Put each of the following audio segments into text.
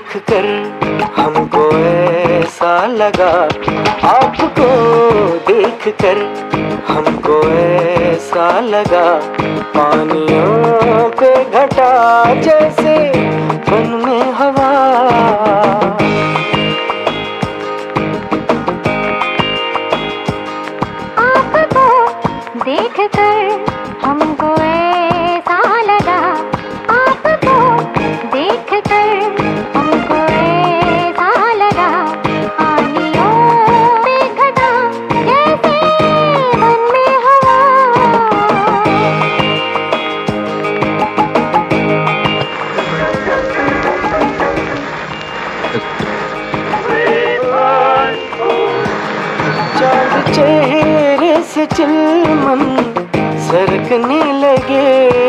देख कर हमको ऐसा लगा, आपको देख कर हमको ऐसा लगा, पानियों पे घटा जैसे बन में हवा। आपको देख कर हमको ऐसा लगा, आपको देख कर हमको ऐसा लगा, पानियों पे घटा जैसे बन में हवा। चाँद चेहरे से चिलमन सरकने लगे,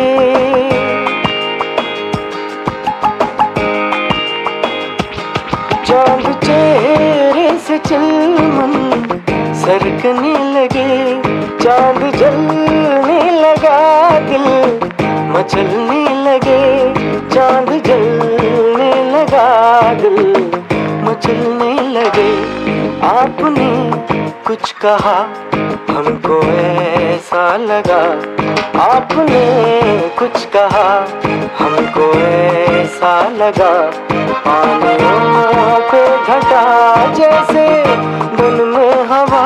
चाँद चेहरे से चिलमन सरकने लगे, चाँद जलने लगा दिल मचलने लगे, चाँद जलने लगा दिल मचलने लगे। आपने कुछ कहा हमको ऐसा लगा, आपने कुछ कहा हमको ऐसा लगा, पानियों पे घटा जैसे बन में हवा।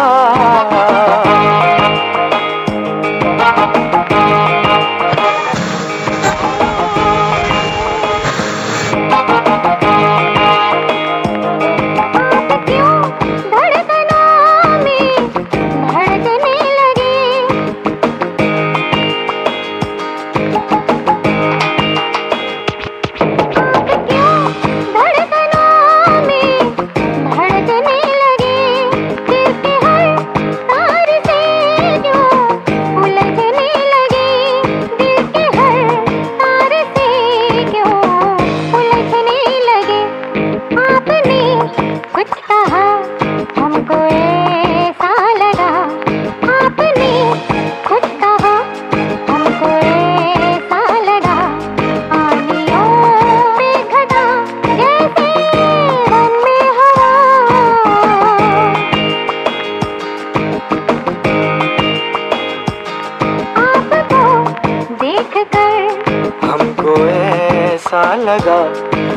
हमको ऐसा लगा,